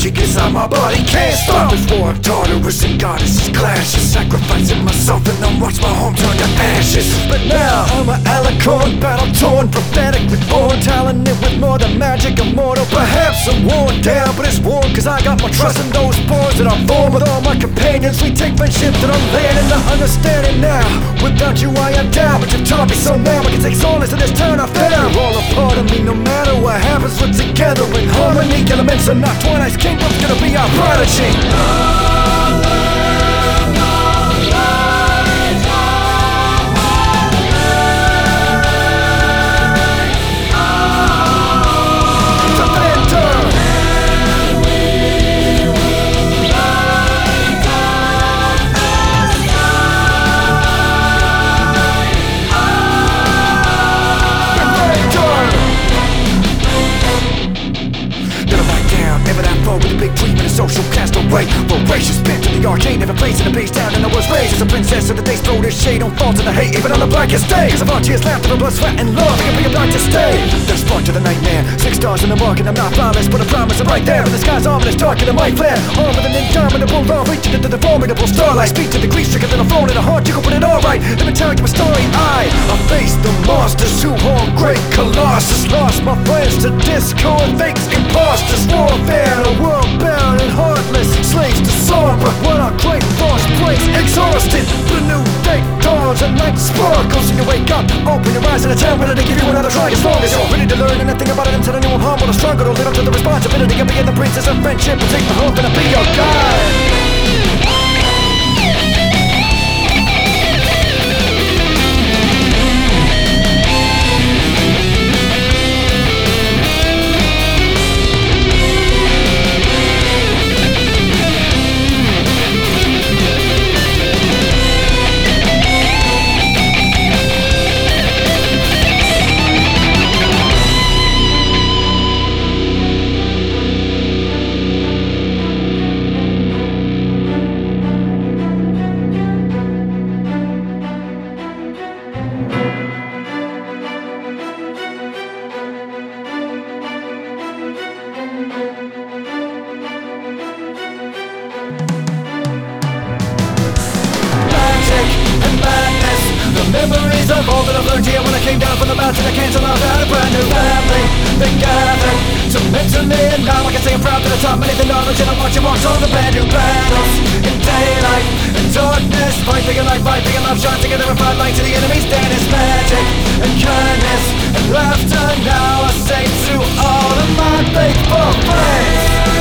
magic inside my body can't stop. This war of Tartarus and goddesses clashes, sacrificing myself and then watch my home turn to ashes. But now I'm an alicorn, battle-torn, prophetically born, talented with more than magic, immortal. Perhaps I'm worn down, but it's worn cause I got my trust in those bonds that I'm born with all my companions. We take friendship that I'm landing to understanding now. Without you I am down, but you taught me so now I can take solace in this turn I found. You're all a part of me, no matter what happens, we're together in harmony. Elements are not Twilight's kingdom's gonna be our prodigy. With a big dream and a social castaway, voracious bent to the arcane, never placing a base down. And I was raised as a princess, so the days throw this shade on fall to the hate, even on the blackest day. Cause of our tears, laughter, and blood, sweat, and love, I can bring it back to stay. There's spark to the nightmare, 6 stars in the mark, and I'm not flawless, but I promise I'm right there. And the sky's ominous, dark and it might flare. Armed with an indomitable law, reaching into the formidable starlight. Speak to the grief-stricken that I'm thrown in the heart, you can put it all right. Let me tell you a story. I faced the monsters who harm great Colossus. Lost my friends to discord, fakes, imposters. Warfare, a world bound and heartless, slaves to sorrow. But when our great force breaks, exhausted, the new day dawns and night sparkles. And you wake up, open your eyes, and it's time ready to give you another try. As long as you're ready to learn anything about it, until I knew I'm humble or struggle to live up to the responsibility of being the princess of friendship and take the hope and I'll be your guide. Memories of all that I've learned here when I came down from the mountain. I cancel out that a brand new family been gathered to mentor me, and now I can say I'm proud that I taught many the knowledge, and I'm watching marks on the brand new battles in daylight and darkness. Fight big and light, fight big and love, shine together and fight light to the enemy's dead. It's magic and kindness and laughter. Now I say to all of my faithful friends,